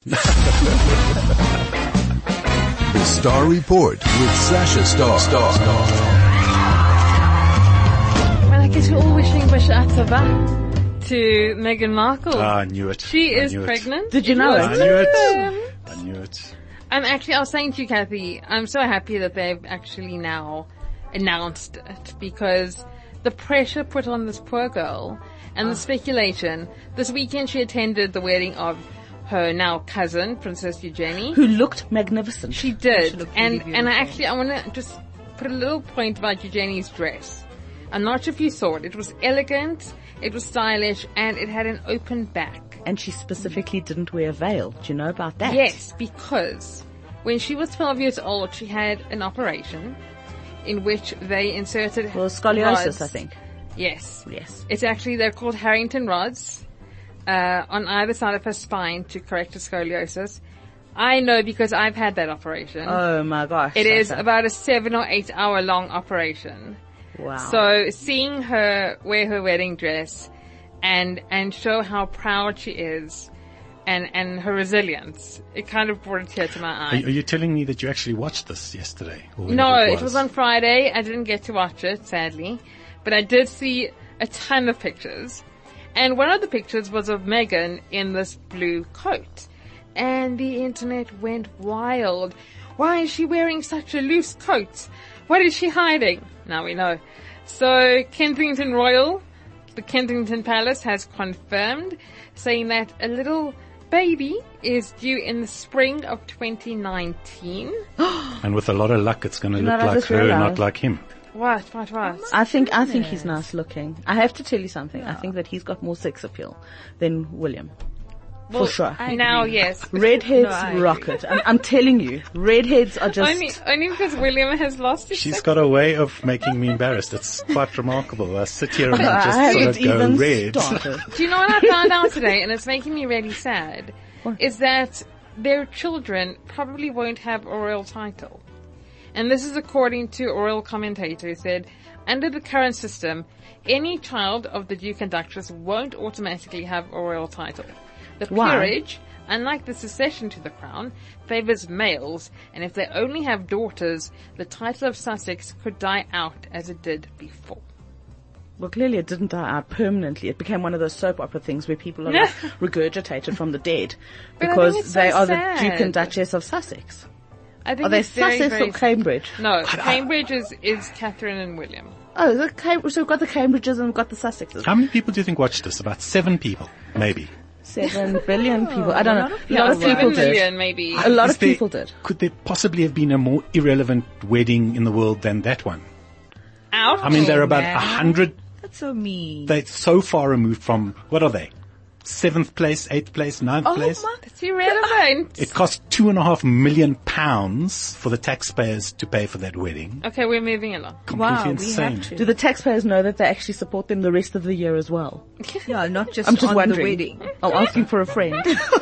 The Star Report with Sasha Star. Well, I guess we're all wishing Bush Atzava to Meghan Markle. I knew it. She is pregnant. Did you know it? I knew it. I was saying to you, Kathy, I'm so happy that they've actually now announced it, because the pressure put on this poor girl and the speculation. This weekend she attended the wedding of her now cousin, Princess Eugenie. Who looked magnificent. She did. She looked And really I beautiful. want to just put a little point about Eugenie's dress. I'm not sure if you saw it. It was elegant, it was stylish, and it had an open back. And she specifically didn't wear a veil. Do you know about that? Yes, because when she was 12 years old, she had an operation in which they inserted Well, scoliosis, rods. I think. Yes. Yes. It's actually, they're called Harrington rods, on either side of her spine to correct her scoliosis. I know because I've had that operation. Oh my gosh. It is Sasha. about a 7 or 8 hour long operation. Wow. So seeing her wear her wedding dress and show how proud she is and her resilience, it kind of brought a tear to my eye. Are you telling me that you actually watched this yesterday? Or No, whenever it was on Friday. I didn't get to watch it, sadly. But I did see a ton of pictures. And one of the pictures was of Meghan in this blue coat. And the internet went wild. Why is she wearing such a loose coat? What is she hiding? Now we know. So Kensington Royal, the Kensington Palace, has confirmed, saying that a little baby is due in the spring of 2019. And with a lot of luck, it's going to You know, look I like just her, realized. not like him. What? I think he's nice looking. I have to tell you something. I think that he's got more sex appeal than William. Well, For sure. Now, yes. Redheads I agree. rock it. I'm telling you, redheads are just... Only because William has lost his She's sex. got a way of making me embarrassed. It's quite remarkable. I sit here and I I just sort haven't of go even red. started. Do you know what I found out today, and it's making me really sad, is that their children probably won't have a royal title. And this is according to a royal commentator who said, under the current system, any child of the Duke and Duchess won't automatically have a royal title. The Why? peerage, unlike the succession to the crown, favours males, and if they only have daughters, the title of Sussex could die out as it did before. Well, clearly it didn't die out permanently. It became one of those soap opera things where people are like regurgitated from the dead But I think because it's so they are sad. the Duke and Duchess of Sussex. I think Are they it's very, Sussex very or Cambridge? No, Cambridge is Catherine and William. Oh, so we've got the Cambridges and we've got the Sussexes. How many people do you think watched this? About 7 people, maybe. 7 billion people. I don't know. A lot of Yeah, people 7 million did. maybe. A lot Is of people did. Could there possibly have been a more irrelevant wedding in the world than that one? Out. I mean, they're about man. 100. That's so mean. They're so far removed from, what are they? 7th place, 8th place, 9th place? It's irrelevant. It cost £2.5 million for the taxpayers to pay for that wedding. Okay, we're moving along. Completely Wow, we insane. have to. Do the taxpayers know that they actually support them the rest of the year as well? Yeah, not just I'm just on wondering. the wedding. I'm asking for a friend.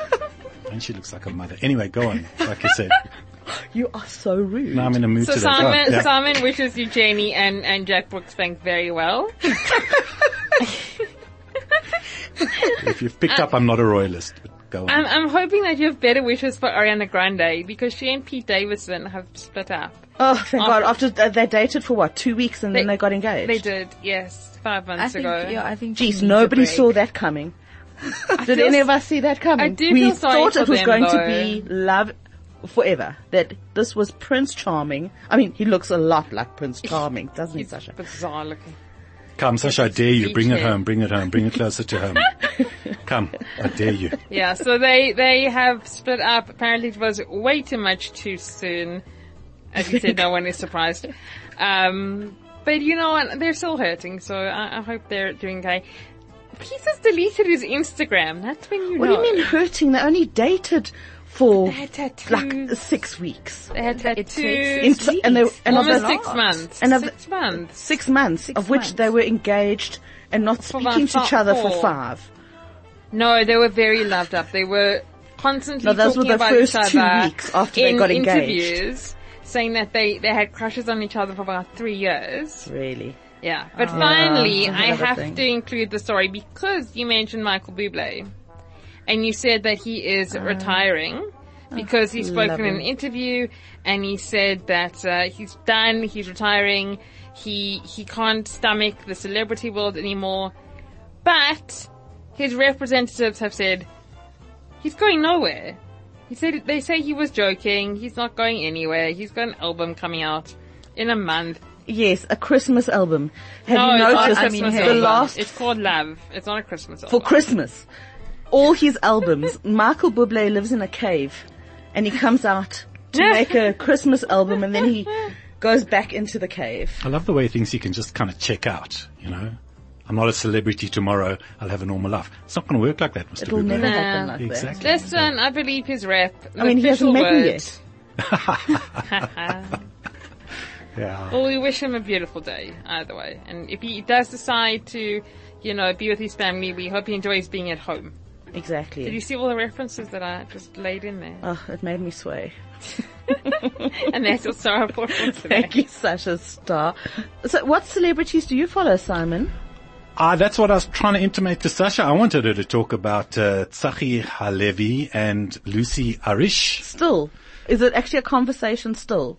And she looks like a mother. Anyway, go on. Like I said, You are so rude. now I'm in a mood So today. Go on. Simon, Yeah. Simon wishes Eugenie and Jack Brooksbank very well. If you've picked up, I'm not a royalist. But go on. I'm hoping that you have better wishes for Ariana Grande because she and Pete Davidson have split up. Oh, thank God. After they dated for what, 2 weeks and then they got engaged? They did, yes, 5 I months think, ago. yeah, I think. she Jeez, needs a nobody break. saw that coming. Did feel any of us see that coming? I do We feel sorry thought for it was them, going though. to be love forever. That this was Prince Charming. I mean, he looks a lot like Prince Charming, doesn't he, He's Sasha? bizarre looking. Come, Sasha, I dare you. Bring it Feature. home. Bring it home. Bring it closer to home. Come, I dare you. Yeah, so they have split up. Apparently it was way too much too soon. As you said, no one is surprised. But you know what? They're still hurting, so I hope they're doing okay. Pete has deleted his Instagram. That's when you What know. do you mean hurting? They only dated for They had tattoos. like 6 weeks. They had It takes tattoos. And of Almost the 6 months. And of 6 months. 6 months, of which months. they were engaged and not For speaking about to each other for 4. 5. No, they were very loved up. They were constantly No, those were talking the about first each 2 other weeks after they in got engaged. interviews, saying that they had crushes on each other for about 3 years. Really? Yeah, but finally, that's I another have thing. to include the story because you mentioned Michael Bublé. and you said that he is retiring because he spoke in an interview, and he said that he's done, he's retiring, he can't stomach the celebrity world anymore. But his representatives have said he's going nowhere. They say he was joking. He's not going anywhere. He's got an album coming out in a month. Yes, a Christmas album. Have you It's not a noticed Christmas the album. last It's called Love. It's not a Christmas album. for Christmas? All his albums, Michael Bublé lives in a cave, and he comes out to make a Christmas album, and then he goes back into the cave. I love the way he thinks he can just kind of check out, you know. I'm not a celebrity tomorrow. I'll have a normal life. It's not going to work like that, Mr. It'll Bublé. never happen like Exactly. Listen, I believe his rap. I mean, he hasn't met me yet. Yeah. Well, we wish him a beautiful day, either way. And if he does decide to, you know, be with his family, we hope he enjoys being at home. Exactly. Did you see all the references that I just laid in there? Oh, it made me sway. And that's your star report for today. Thank you, Sasha Star. So what celebrities do you follow, Simon? That's what I was trying to intimate to Sasha. I wanted her to talk about Tsachi Halevi and Lucy Arish. Still. Is it actually a conversation still?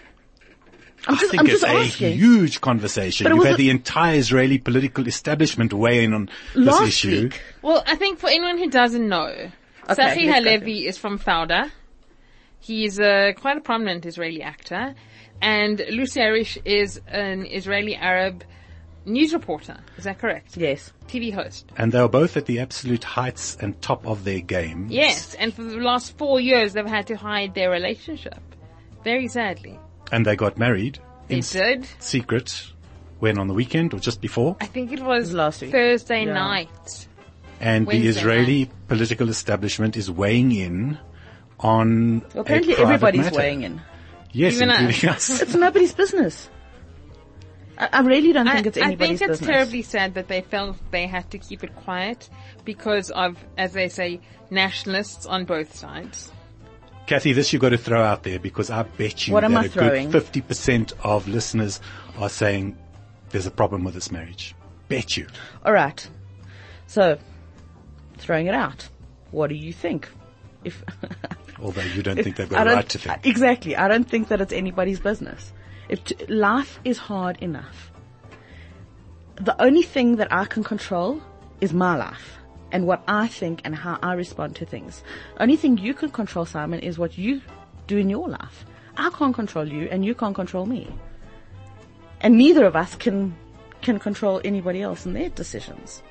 I think it's a huge conversation. But You've had the entire Israeli political establishment weigh in on this last issue. week. Well, I think for anyone who doesn't know, Tsachi let's go Halevi is from Fauda. He's quite a prominent Israeli actor. And Lucy Arish is an Israeli Arab news reporter. Is that correct? Yes. TV host. And they were both at the absolute heights and top of their game. Yes, and for the last 4 years they've had to hide their relationship. Very sadly. And they got married They in did. secret when on the weekend or just before. I think it was Last week. Thursday Yeah. night. And the Wednesday Israeli political establishment is weighing in on Well, apparently a private everybody's matter. weighing in. Yes, Even including us. It's nobody's business. I really don't think it's I anybody's think it's business. terribly sad that they felt they had to keep it quiet because of, as they say, nationalists on both sides. Kathy, this you've got to throw out there because I bet you What am that I a throwing? good 50% of listeners are saying there's a problem with this marriage. Bet you. All right. So, throwing it out. What do you think? If Although you don't think they've I got a don't- right to think. Exactly. I don't think that it's anybody's business. Life is hard enough. The only thing that I can control is my life and what I think and how I respond to things. Only thing you can control, Simon, is what you do in your life. I can't control you and you can't control me. And neither of us can control anybody else in their decisions.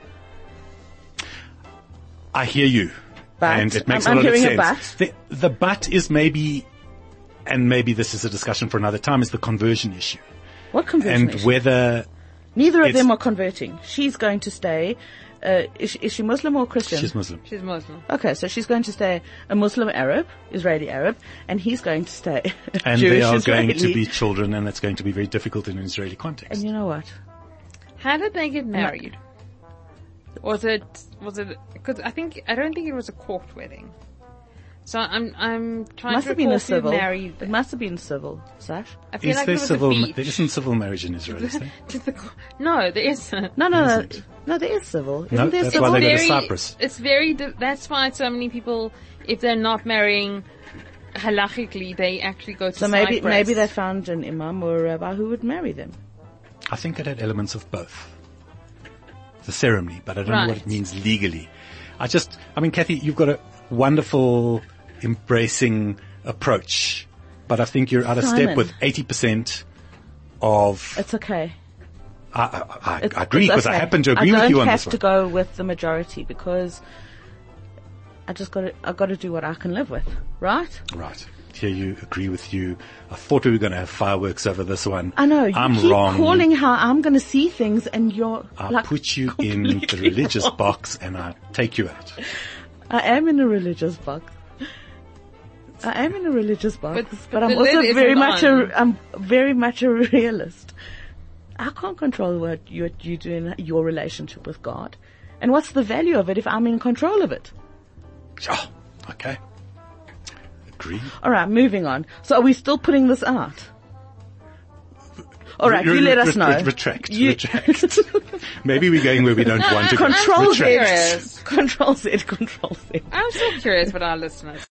I hear you. But and it makes I'm a lot of hearing a sense. The but is maybe, and maybe this is a discussion for another time, is the conversion issue. What conversion And issue? whether Neither of it's- them are converting. She's going to stay. Is she Muslim or Christian? she's Muslim. She's Muslim. Okay, so she's going to stay a Muslim Arab, Israeli Arab, and he's going to stay And Jewish they are Israeli. going to be children, and that's going to be very difficult in an Israeli context. And you know what? How did they get married? Was it, cause I don't think it was a court wedding. So I'm trying Must to have been recall a civil. who married It them. must have been civil, Sash. I feel Is like there it was civil? a beach. There isn't civil marriage in Israel, is there? No, there isn't. No, Isn't. there is civil. Isn't No, there that's civil? why they go to Very- Cyprus. It's very, that's why so many people, if they're not marrying halachically, they actually go to So Cyprus. maybe they found an imam or a rabbi who would marry them. I think it had elements of both. The ceremony, but I don't know what it Right. means legally. I mean, Kathy, you've got a wonderful, embracing approach, but I think you're out of step Simon. with 80% of, It's okay. I It's, agree it's because I okay. happen to agree with you on I this don't have to one. go with the majority because I've got to do what I can live with, right? Right. Here you agree with you. I thought we were going to have fireworks over this one. I know. You I'm keep wrong. calling how I'm going to see things and you're I like put you in the completely religious wrong. box and I take you out. I am in a religious box. But But I'm the also lid very isn't much a realist. I can't control what you do in your relationship with God. And what's the value of it if I'm in control of it? Oh, okay. Agree. Alright, moving on. So are we still putting this out? All right, you let us know. Retract. Maybe we're going where we don't want to go. Control Retract. Z. Control Z. Control Z. I'm so curious with our listeners.